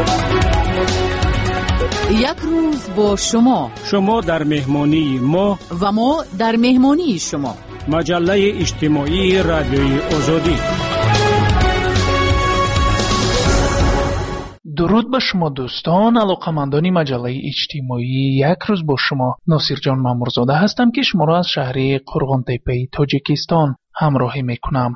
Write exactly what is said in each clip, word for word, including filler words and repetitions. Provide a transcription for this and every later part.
یک روز با شما، شما در مهمانی ما و ما در مهمانی شما. مجله اجتماعی رادیوی آزادی. درود به شما دوستان، علاقمندان مجله اجتماعی. یک روز با شما ناصر جان مامورزاده هستم که شما را از شهر قرغان تپه تاجیکستان همراهی میکنم.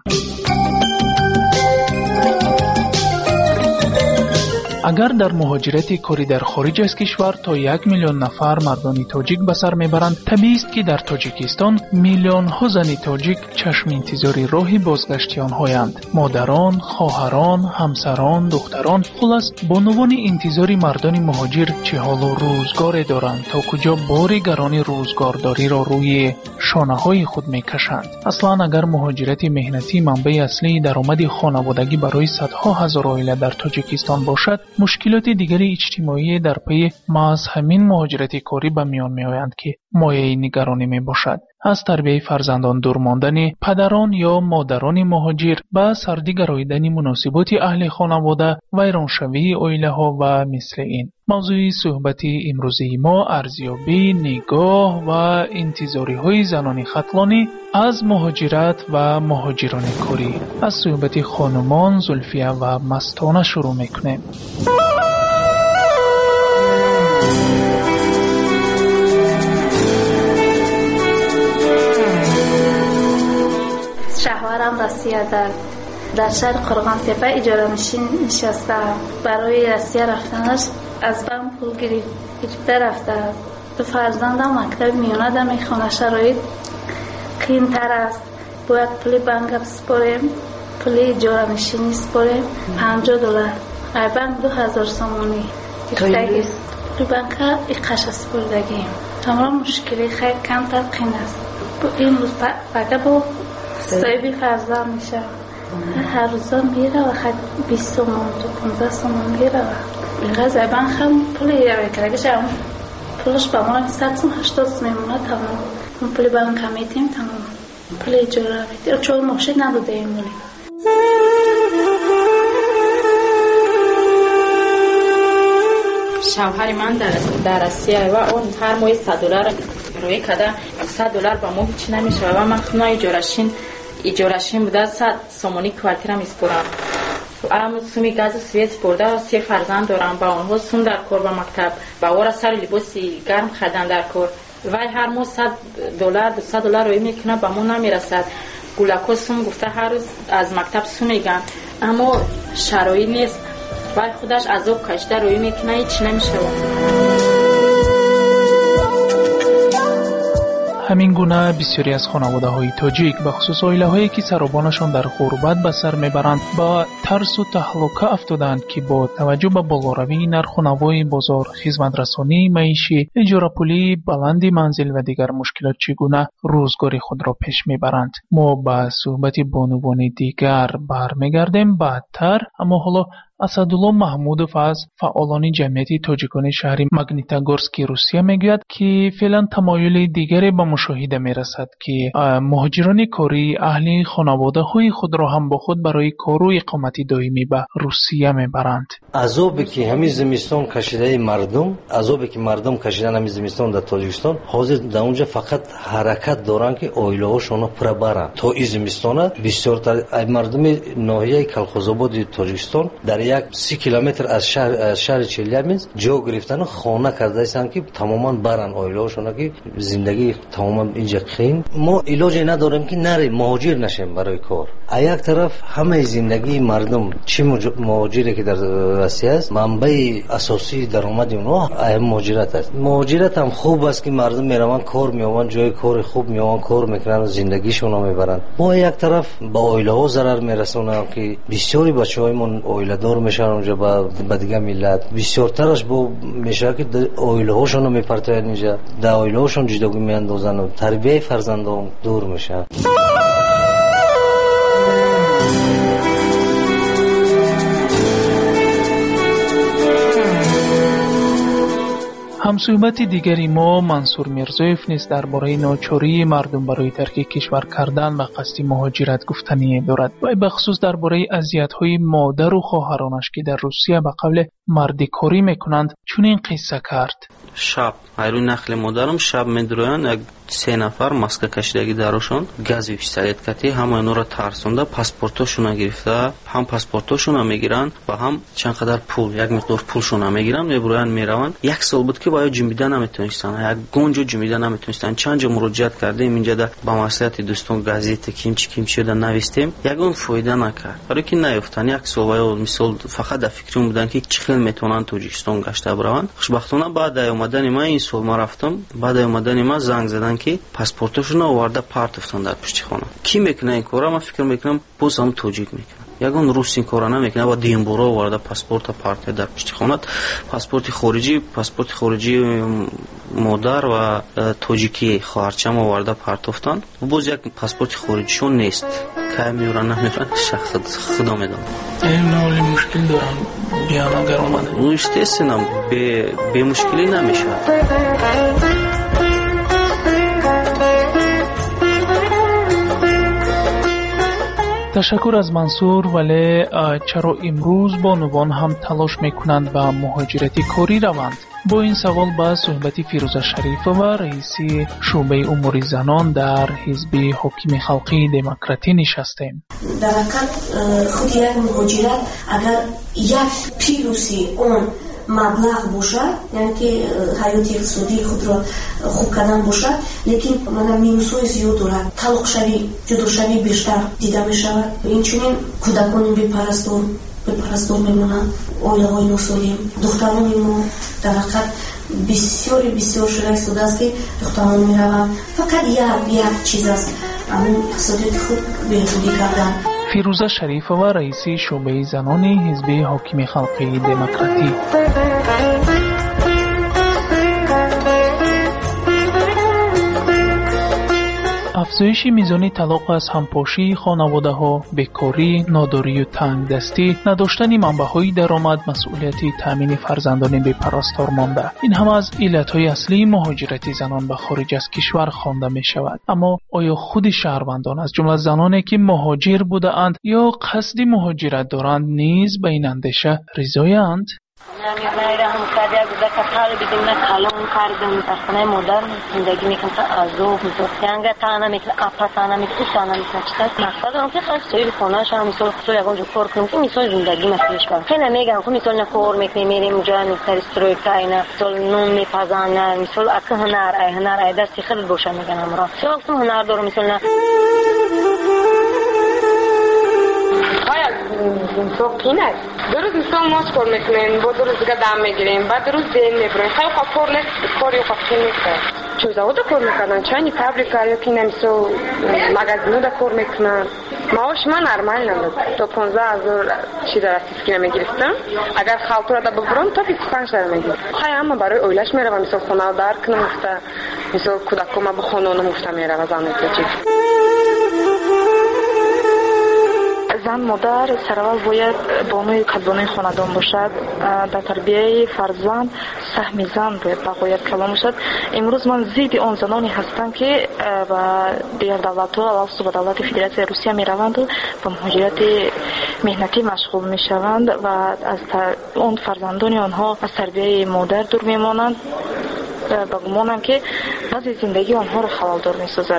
اگر در مهاجرت کاری در خارج از کشور تا یک میلیون نفر مردان تاجیک به سر میبرند، طبیعی است که در تاجیکستان میلیون ها زن تاجیک چشم انتظاری راه بازگشت آنهایند. مادران، خواهران، همسران، دختران، خلاص بانوان انتظاری مردان مهاجر چه حال و روزگار دارند، تا کجا بار گران روزگارداری را روی شانه های خود میکشند. اصلا اگر مهاجرت مهنتی منبع اصلی درآمد خانوادگی برای صدها هزار عائله در تاجیکستان باشد، مشکلات دیگری اجتماعی در پی محض همین مهاجرت کاری به میان می آیند که مایه نگرانی می باشد. از تربیت فرزندان دور ماندن پدران یا مادران مهاجر به سردی گراییدن مناسبات اهل خانواده، ویرانشوی عائله ها و مثل این. موضوع صحبت امروزی ما ارزیابی نگاه و انتظاری های زنان ختلانی از مهاجرت و مهاجران کاری. از صحبت خانمان زلفیه و مستانه شروع میکنیم. شهوارم روسیه در در شهر قرغان تپه اجاره نشین نشسته. برای روسیه رفتنش از بانک پول گرفته رفته. دو فرزندم مکتب میونه در میخونه. شرایط قین تر است. باید پول بانک بسپاریم، پول اجاره نشینی سپاریم. پنجاه دلار ای بانک دو هزار سومانی گرفتگی. پول بانک اقش سپردگی. تمام مشکلی خیلی کم تر قین است. این روز فقط با صاحبی فرزند میشه. هر روزا میره و خد بیست تومن تو پانزده تومن میره و اینقدر زبان هم پول یه کرده شم پولش با ما صد و هشتاد میمونه. تمام اون پول با اون کمیتیم. تمام پول اجاره میدیم چون مخشید نداده ایمونی. شوهر من در در روسیه و اون هر ماه صد دلار روی کده. صد دلار با ما هیچ نمیشه و من خونه اجارهشین اجارهشین بوده. صد سومونی کوارتیرم اسپورم. ام سومی گاز سوئیس برده. سه فرزند دارم. با اونها سوم در کار و مکتب با اورا سر لباسی گرم خریدن در کار. وای هر ماه صد دلار دویست دلار روی میکنه با ما نمیرسد. گولکو سوم گفته هر روز از مکتب سوم میگن اما شرایط نیست. وای خودش عذاب کشته روی میکنه هیچ نمیشه. همین گونه بسیاری از خانواده های تاجیک به خصوص عائله هایی که سربانشان در غربت به سر میبرند با ترس و تهلکه افتادند که با توجه به بالاروی نرخ و نوای بازار، خدمت رسانی معیشی، اجاره پولی بلند منزل و دیگر مشکلات چگونه روزگاری خود را پیش میبرند. ما به صحبت بانوان دیگر برمیگردیم بعدتر، اما حالا اسدالله محمودов از فعالان جمعیت تاجیکان شهر ماگنیتогорسک روسیه میگوید که فعلا تمایل دیگری به مشاهده میرسد که مهاجران کاری اهل خانواده های خود را هم با خود برای کار و اقامت دائمی به روسیه میبرند. عذابی که همین زمستان کشیده مردم، عذابی که مردم کشیدن همین زمستان در تاجیکستان، حاضر در اونجا فقط حرکت دارن که عائله هاشون پر برن. تا این زمستان بسیار تر مردم ناحیه کلخوزآباد تاجیکستان در یک سی کیلومتر از شهر از شهر چلیابینسک جا گرفتن خانه کرده ایستن که تماما برن عائله هاشون که زندگی تماما اینجا قین. ما علاجی نداریم که نریم مهاجر نشیم برای کار. یک طرف همه زندگی مردم چه مهاجری که در روسیه است منبع اساسی درآمد اونها مهاجرت است. مهاجرت هم خوب است که مردم میروند کار میآورند، جای کار خوب میآورند، کار میکنن و زندگیشون رو میبرند. ما یک طرف با عائله ها ضرر میرسونن که بسیاری بچه‌هایمون عائله دار میشن اونجا با دیگه ملت. بسیار ترش با میشه که عائله هاشون رو میپرتن اینجا، در عائله هاشون جداگی میاندازن و تربیت فرزندان دور میشن. ҳамсӯҳбати дигари мо Мансур Мирзоев низ дар бораи ночории мардум барои тарки кишвар кардан ба қасди муҳоҷират гуфтание дорад. Вай ба хусус дар бораи азиятҳои модару хоҳаронаш ки дар Русия ба қавле мардикорӣ мекунанд чунин қисса кард. шаб айрӯи нахли модарам шаб медуроянд як се нафар маска кашидаги дарошон гази пистолеткати ҳама инора тарсонда паспортошуна гирифта ҳам паспортошуна мегиранд ва ҳам чанд қадар пул як миқдор пулшуна мегиранд мебуроянд мераванд. як сол буд ки баё ҷумида наметонистанд як гонҷо ҷумида наметонистанд чанд ҷо муроҷиат кардем инҷада ба маслиҳати дӯстон газете кимчи кимчи ёда навистем ягон фоида накард барое ки наёфтанд. як сол баё мисол фақат дар фикрим буданд ки чӣ хел метавонанд тоҷикистон гашта бараванд. хушбахтона баъд омадани ман ин сол ман рафтам баъд омадани ман занг задан ки паспортошуна оварда партофтан дар пушти хона. Ки мекуна ин кора? Ман фикр мекунам боз ҳам тоҷик мекуна. ягон рус ин кора намекуна ва димбуро оварда паспорта партия дар пушти хона. Паспорти хориҷӣ паспорти хориҷӣ модар ва тоҷикии хоҳарчам оварда партофтан. Боз як паспорти хориҷишон нест. кай меёра намеёра шахсат худо медонад. Эйноли мушкил дорам биан агар омада. Ну естественно бе бе мушкилӣ намешавад. ташаккур аз Мансур, вале чаро имрӯз бонувон ҳам талош мекунанд ба муҳоҷирати корӣ раванд? бо ин савол ба суҳбати Фирӯза Шарифова, раиси шӯъбаи умури занон дар ҳизби ҳокими халқии демократӣ нишастем. дар ҳақиқат худи як муҳоҷират агар як плюси он маблағ бошад, яъне ки ҳаёти иқтисодии худро хуб кардан бошад, лекин мана минусҳои зиёд дорад. талоқшавӣ, ҷудошавӣ бештар дида мешавад. инчунин кӯдакони бепарастор бепарастор мемонанд, оилаҳои носолим, духтарони мо дар ҳақиқат бисёри бисёр шуда истодааст ки духтарон мераванд фақат як як чиз аст, ҳамин иқтисодиёти худ беҳбудӣ кардан. Фирӯза Шарифова, раиси шӯъбаи занони ҳизби ҳокими халқии демократӣ. افزایش میزان طلاق از همپاشی خانواده‌ها، بیکاری، ناداری و تنگدستی، نداشتن منبع‌های درآمد، مسئولیت تامین فرزندان بی‌پرستار مانده. این هم از علت‌های اصلی مهاجرت زنان به خارج از کشور خوانده می‌شود. اما آیا خود شهروندان از جمله زنانی که مهاجر بوده‌اند یا قصد مهاجرت دارند نیز به این اندیشه رضایند؟ نمی‌میرم کاری از دست کار بدون کلام کردم در خانه مادر زندگی میکنم عذاب می‌کنم یعنی تنها میکنم آپا تنها میکنم تنها میکنم چطور مقصد آن که خیلی سوی خانه شام مثال خود یکان جو کار کنم که مثال زندگی مسئولیش کنم خیلی نمیگم که مثال نکار میکنیم میریم جای مثال استروی کاینا مثال نون میپزانم مثال اصل هنر ای هنر ای دستی خیلی باشه میگم امروز چه وقتی هنر دارم مثال نه تو پینه دو روز مثلا ماچ کار میکنیم با دو روز دیگه دم میگیریم بعد دو روز دین میبریم خیلی خوب کار نیست کاری خوب نیست چون زاوده کار میکنن چانی فابریکا یا که نمیسو مغازینو دا کار میکنن معاش من نرمال نبود تو پانزده هزار چیز راستی که میگرفتم اگر خالطور دا ببرم تا بیست و پنج هزار میگیرم خیلی اما برای اویلش میروم مثلا خونه دار کنم مفته مثلا کودکم با خانوم مفته میروم زن میگیرم زن مادر سرول باید بانوی کلبانوی خاندان باشد در تربیه فرزند سهم زن باید باید کلام باشد. امروز من زید آن زنانی هستم که با دیگر دولت ها علاوه بر دولت فدراسیون روسیه می روند و به مهاجرت مهنتی مشغول می شوند و از اون فرزندان آنها از تربیه مادر دور می مانند با گمانم که بعضی زندگی آنها را خلال دار می سازد.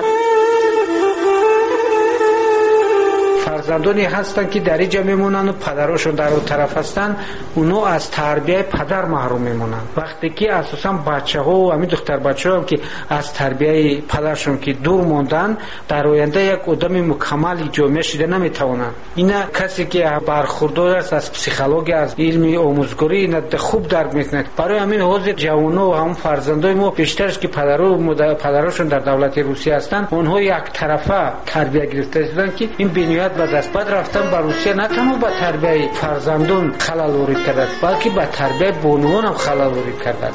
فرزندانی هستند که در اینجا میمونن و پدرشون در اون طرف هستن اونو از تربیه پدر محروم میمونن وقتی که اساسا بچه‌ها و همین دختر بچه‌ها هم که از تربیه پدرشون که دور موندن در آینده یک آدم مکمل جامعه شده نمیتونن. اینا کسی که برخوردار است از پسیکولوژی از علم آموزگاری اینا خوب درک میکنه. برای همین حاضر جوونا و هم فرزندای ما بیشترش که پدرو پدرشون در دولت روسیه هستن اونها یک طرفه تربیه گرفته شدن که این بنیاد و دست بعد رفتن به روسیه نه تنها به تربیه فرزندان خلل وارد کرده بلکه به تربیه بانوان هم خلل وارد کرده.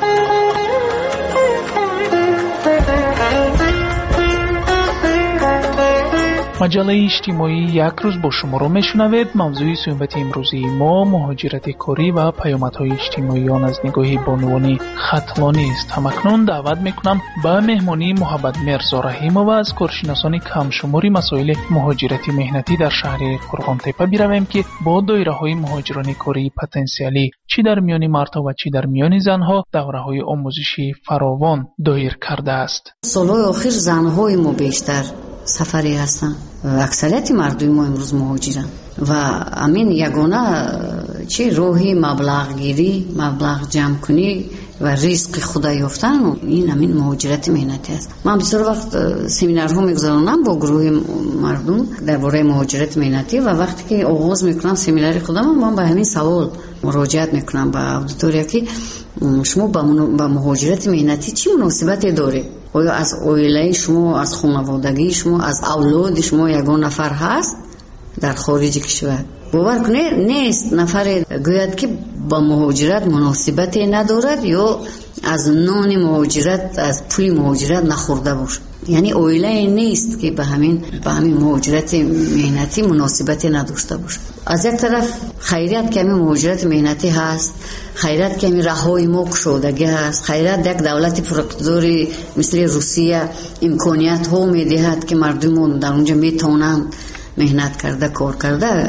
مجله اجتماعی یک روز با شما رو میشنوید. موضوع صحبت امروزی ما مهاجرت کاری و پیامدهای اجتماعی آن از نگاه بانوان خطلانی است. همکنون دعوت میکنم به مهمانی محمد مرزا رحیم‌آور از کارشناسان کمشماری مسائل مهاجرت مهنتی در شهر قرغانتپه برویم که با دایره‌های مهاجران کاری پتانسیلی چی در میان مردها و چی در میان زنها دوره‌های آموزشی فراوان دایر کرده است. سالهای آخر زنهای ما بیشتر سفری هستن، اکثریت مردم ما امروز مهاجرن و امین یگانه چی راهی مبلغ گیری، مبلغ جمع کنی و رزق خدا یافتن این امین مهاجرت مهنتی است. من بسیار وقت سمینارها میگذرانم با گروه مردم درباره مهاجرت مهنتی و وقتی که آغاز میکنم سمینار خودم من به همین سوال مراجعت میکنم به اودیتوریا که شما با مهاجرت مهنتی چی مناسبتی داره؟ آیا از عائله شما، از خانوادگی شما، از اولاد شما یگان نفر هست در خارج کشور؟ باور کنید نیست نفر گوید که با مهاجرت مناسبتی ندارد یا از نان مهاجرت، از پول مهاجرت نخورده باشه. یعنی عائله نیست که به همین به همین مهاجرت مهنتی مناسبتی نداشته باشه. از یک طرف خیریت که همین مهاجرت مهنتی هست، خیریت که همین راههای ما گشودگی هست، خیریت یک دولت پراقتداری مثل روسیه امکانیت ها میدهد که مردم در اونجا میتونند مهنت کرده کار کرده،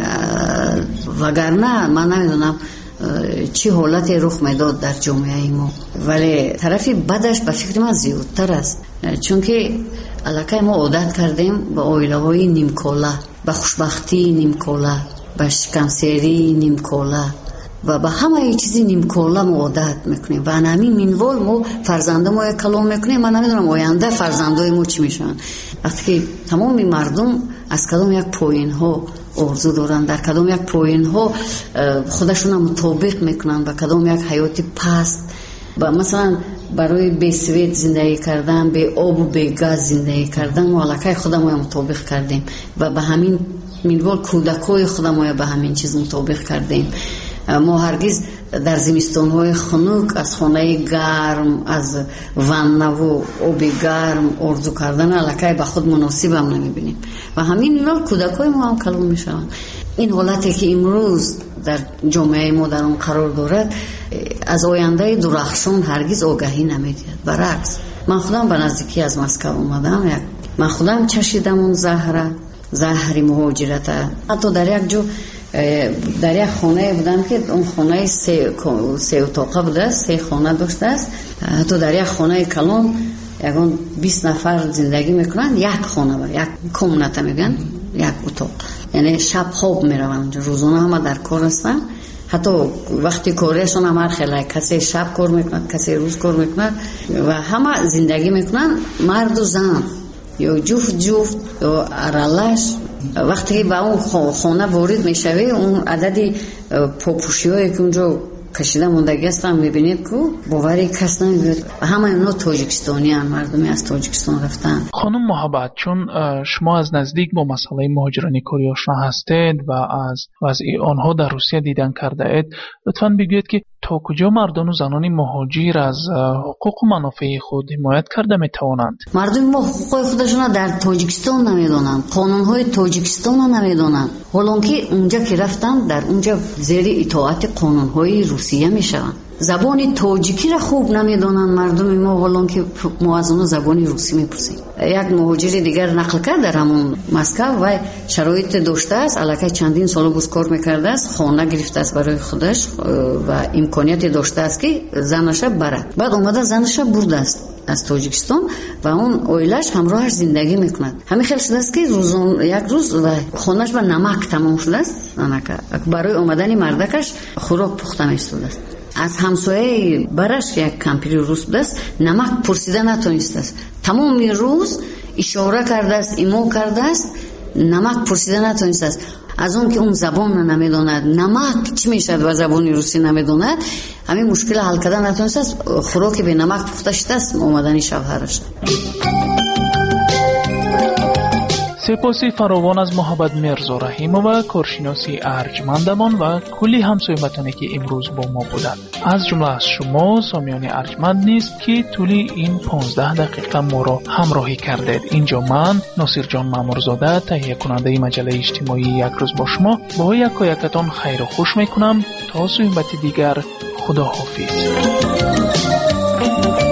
وگرنه من نمیدونم چی حالتی رخ میداد در جامعه ما. ولی طرفی بدش به فکر من زیادتر است، چون که علاقه ما عادت کردیم به عائله های نیمکاله، به خوشبختی نیمکاله، به شکنسیری نیمکاله و به همه چیزی نیمکاله ما عادت میکنیم و همین منوال ما فرزنده ما کلام میکنیم. من نمیدونم آینده فرزندای ما چی میشن وقتی که تمام مردم از کدام یک پایین ها آرزو دارن، در کدام یک پایین ها خودشون مطابق میکنن و کدام یک حیات پست و مثلا برای بی سویت زندگی کردن، بی آب و بی گاز زندگی کردن ما علاقه خودم مطابق کردیم و به همین منوال کودکای خودم به همین چیز مطابق کردیم. ما هرگز در زمستان‌های خنک از خانه گرم، از وانه و آب گرم آرزو کردن علاقه به خود مناسب هم نمی‌بینیم و همین نوع کودکای ما هم کلام میشن. این حالتی که امروز در جامعه ما در اون قرار دارد از آینده درخشان هرگز آگاهی نمی‌دهد. برعکس من خودم به نزدیکی از مسکو اومدم، من خودم چشیدم اون زهره، زهر مهاجرت. حتی در یک جو در یک خانه بودم که اون خانه سه سه اتاقه بوده، سه خانه داشته است. حتی در یک خانه کلان یگان بیست نفر زندگی میکنن، یک خانه بر یک کمنته میگن، یک اتاق. یعنی شب خواب میرون، روزانه هم در کار هستن. حتی وقتی کارشون هم هر خیلی کسی شب کار میکنن، کسی روز کار میکنن و همه زندگی میکنن، مرد و زن یا جفت جفت یا ارالش. وقتی به اون خانه وارد میشوی اون عددی پاپوشی هایی که اونجا کشیده موندگی هستن میبینید که باوری کس نمیبینید. همه اینا تاجیکستانی هستند، مردمی از تاجیکستان رفتن. خانم محبت، چون شما از نزدیک با مسئله مهاجران کاری آشنا هستید و از وضع آنها در روسیه دیدن کرده اید، لطفاً بگویید که تا کجا مردان و زنان مهاجر از حقوق و منافع خود حمایت کرده میتوانند؟ مردم ما حقوق خودشون در تاجیکستان نمیدونند، قانونهای تاجیکستان نمیدونند، حالانکه اونجا که رفتن در اونجا زیر اطاعت قانونهای روسیه میشوند. زبان تاجیکی را خوب نمیدونن مردم ما، حالا که ما از اون زبان روسی میپرسیم. یک مهاجر دیگر نقل کرد در همون مسکو و شرایط داشته است، علاقه چندین سال بود کار میکرده است، خانه گرفته است برای خودش و امکانیت داشته است که زنش بره. بعد اومده زنش برده است از تاجیکستان و اون اویلش همراهش زندگی میکند. همین خیلی شده است که روزون یک روز و خانهش به نمک تمام شده است، برای اومدن مردکش خوراک پخته می‌شده است. از همسایه برش یک کمپیر روس بوده است، نمک پرسیده نتونسته است. تمام روز اشاره کرده است، ایمو کرده است، نمک پرسیده نتونسته است. از اون که اون زبان نمیدوند، نمک چی میشد و زبان روسی نمیدوند، همین مشکل حل کردن نتونسته است. خوراک به نمک پخته شده است اومدن شوهرش. سپاسی فراوان از محمد مرزا رحیمова کارشناسی ارجمندمان و کلی همسایمتانی که امروز با ما بودند. از جمله از شما سامیان ارجمند نیست که طولی این پانزده دقیقه ما را همراهی کردید. اینجا من ناصر جان مامورزاده تهیه کننده مجله اجتماعی یک روز با شما با یکایکتان خیر و خوش میکنم تا صحبت دیگر. خدا حافظ.